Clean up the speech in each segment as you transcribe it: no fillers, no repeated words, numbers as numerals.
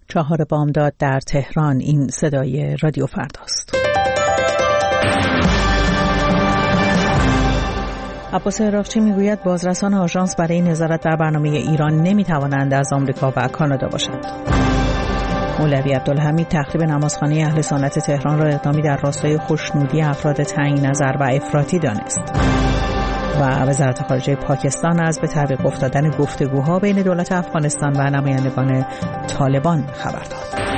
4 بامداد در تهران. این صدای رادیو فرداست. عباس عراقچی میگوید بازرسان آژانس برای نظارت بر برنامه ایران نمیتوانند از آمریکا و کانادا باشند. مولوی عبدالحمید تخریب نمازخانه اهل سنت تهران را اقدامی در راستای خوشنودی افراد تعیین نظر و افراطی دانست. و وزارت خارجه پاکستان از به تعویق افتادن گفتگوها بین دولت افغانستان و نمایندگان طالبان خبر داد.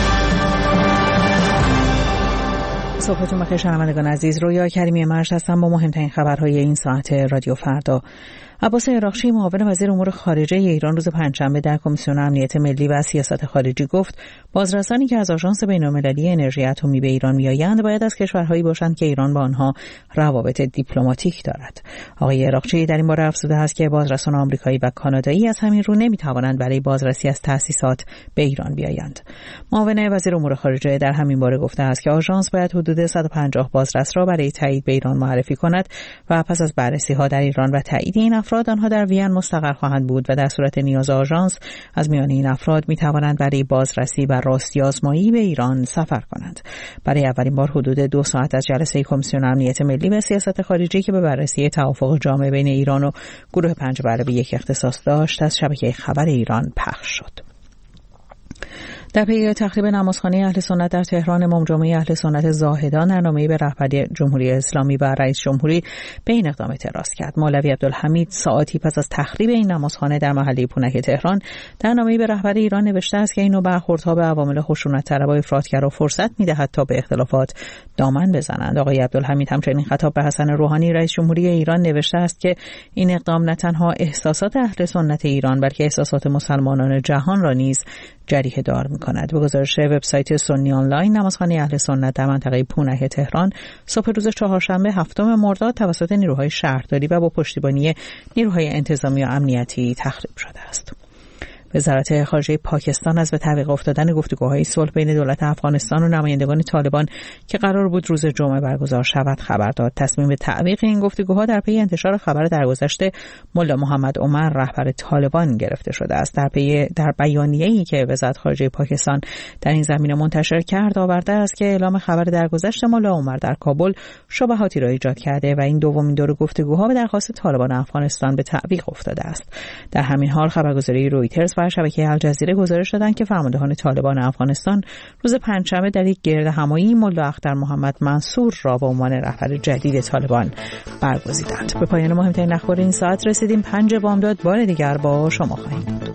صبحتون بخیر شنوندگان عزیز. رویا کریمی مرج هستم با مهمترین خبرهای این ساعت رادیو فردا. عباس عراقچی معاون وزیر امور خارجه ایران روز پنجشنبه در کمیسیون امنیت ملی و سیاست خارجی گفت بازرسانی که از آژانس بین‌المللی انرژی اتمی به ایران میآیند باید از کشورهایی باشند که ایران با آنها روابط دیپلماتیک دارد. آقای عراقچی در این باره افزوده است که بازرسان آمریکایی و کانادایی از همین رو نمیتوانند برای بازرسی از تأسیسات به ایران بیایند. معاون وزیر امور خارجه در همین باره گفته است که آژانس باید حدود 150 بازرس را برای تایید به ایران معرفی کند و پس از بررسی‌ها در ایران و تایید این افراد آنها در وین مستقر خواهند بود و در صورت نیاز آژانس از میان این افراد می توانند برای بازرسی و راستی آزمایی به ایران سفر کنند. برای اولین بار حدود 2 ساعت از جلسه کمیسیون امنیت ملی و سیاست خارجی که به بررسی توافق جامع بین ایران و گروه 5+1 اختصاص داشت از شبکه خبر ایران پخش شد. در پی تخریب نمازخانه اهل سنت در تهران، امام جمعه اهل سنت زاهدان در نامه‌ای به رهبری جمهوری اسلامی و رئیس جمهوری به این اقدام اعتراض کرد. مولوی عبدالحمید ساعتی پس از تخریب این نمازخانه در محله پونک تهران در نامه‌ای به رهبری ایران نوشته است که این نوع برخوردها به عوامل خشونت‌طلب و افراطگرا فرصت می‌دهد تا به اختلافات دامن بزنند. آقای عبدالحمید همچنین خطاب به حسن روحانی رئیس جمهوری ایران نوشته است که این اقدام نه تنها احساسات اهل سنت ایران بلکه احساسات مسلمانان جهان را نیز جریحه دار می‌کند. به گزارش وبسایت سنی آنلاین، نمازخانه اهل سنت در منطقه پونک تهران صبح روز چهارشنبه 7 مرداد توسط نیروهای شهرداری و با پشتیبانی نیروهای انتظامی و امنیتی تخریب شده است. وزارت خارجه پاکستان از به تعویق افتادن گفتگوهای صلح بین دولت افغانستان و نمایندگان طالبان که قرار بود روز جمعه برگزار شود خبر داد. تصمیم به تعویق این گفتگوها در پی انتشار خبر درگذشت ملا محمد عمر رهبر طالبان گرفته شده است. در بیانیه‌ای که وزارت خارجه پاکستان در این زمینه منتشر کرد آورده است که اعلام خبر درگذشت ملا عمر در کابل شبهاتی را ایجاد کرده و این دومین دور گفتگوها به درخواست طالبان افغانستان به تعویق افتاده است. در همین حال خبرگزاری رویترز و شبکه الجزیره گزارش دادند که فرماندهان طالبان افغانستان روز پنجشنبه در یک گردهمایی ملا اختر محمد منصور را به عنوان رهبر جدید طالبان برگزیدند. به پایان مهمترین اخبار این ساعت رسیدیم. 5 بامداد بار دیگر با شما خواهیم.